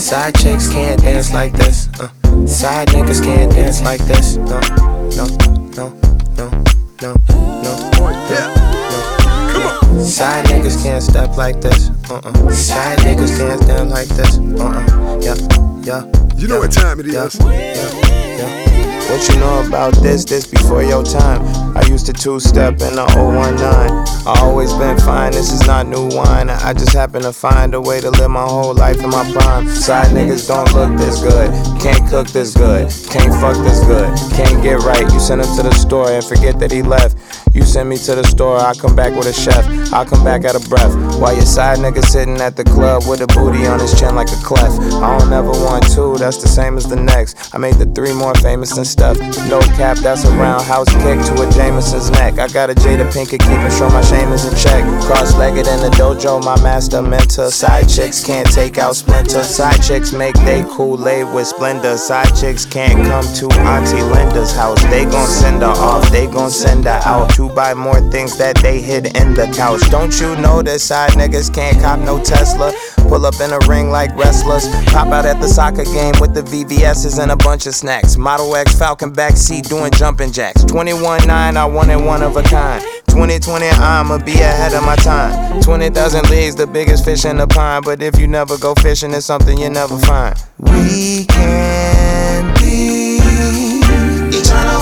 Side chicks can't dance like this. Side niggas can't dance like this. No, no, no, no, no, no. Yeah. Come on. Side niggas can't step like this. Side niggas can't stand like this. Yeah. You know what time it is. Yeah. What you know about this before your time. I used to two-step in the 019. I always been fine, this is not new wine. I just happen to find a way to live my whole life in my prime. Side niggas don't look this good, can't cook this good, can't fuck this good, can't get right. You send him to the store and forget that he left. You send me to the store, I come back with a chef. I'll come back out of breath. While your side nigga sitting at the club with a booty on his chin like a clef. I don't ever want two, that's the same as the next. I made the three more famous than stuff. No cap, that's a roundhouse kick to a Jameson's neck. I got a Jada Pinkett keeping sure my shame is in check. Cross-legged in the dojo, my master mentor. Side chicks can't take out Splinter. Side chicks make they Kool-Aid with Splendor. Side chicks can't come to Auntie Linda's house. They gon' send her off, they gon' send her out to buy more things that they hid in the couch. Don't you know that side niggas can't cop no Tesla? Pull up in a ring like wrestlers. Pop out at the soccer game with the VVS's and a bunch of snacks. Model X Falcon backseat doing jumping jacks. 21-9, I wanted one of a kind. 2020, I'ma be ahead of my time. 20,000 leagues, the biggest fish in the pond. But if you never go fishing, it's something you never find. We can be eternal,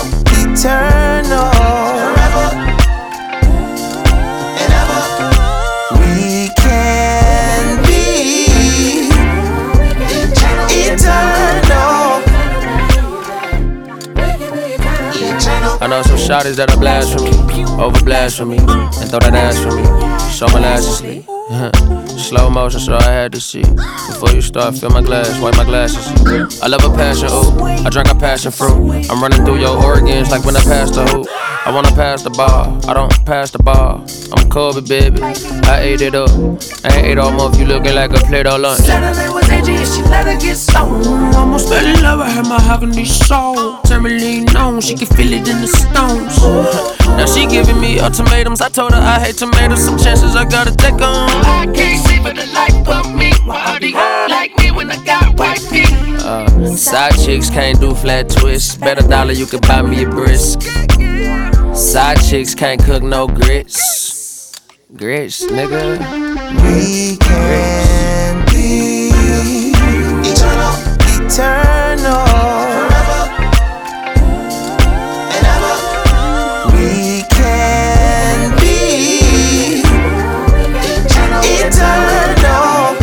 forever and ever. We can be eternal. I know some shawties that are blasphemy, over blasphemy, and throw that ass for me. Show my lashes sleep. Slow motion, so I had to see. Before you start, fill my glass, wipe my glasses. I love a passion, ooh. I drank a passion fruit. I'm running through your organs like when I pass the hoop. I wanna pass the ball, I don't pass the ball. I'm Kobe, baby, I ate it up. I ain't ate all month, you looking like a Play-Doh lunch. Said her name was Angie and she let her get stoned. Almost fell in love with her mahogany soul. Turn me lean on, she can feel it in the stones. Now she giving me ultimatums. I told her I hate tomatoes. Some chances I gotta take on. I can't see for the life of me. Why do you like me when I got white feet? Side chicks can't do flat twists. Bet $1 you could buy me a brisk. Side chicks can't cook no grits. Grits, nigga. We can be eternal, forever and ever. We can be eternal.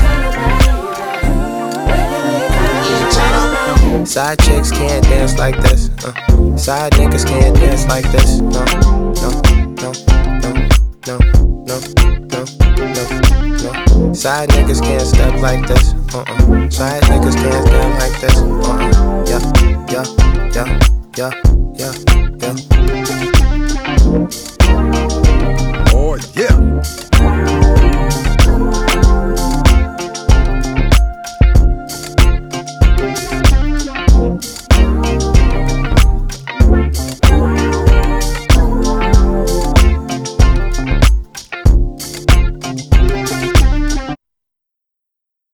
Side chicks can't dance like this. Side niggas can't dance like this. No, no, no, no, no, no, no, no, no. Side niggas can't step like this. Side niggas can't stand like this. Yeah, yeah, yeah, yeah, yeah.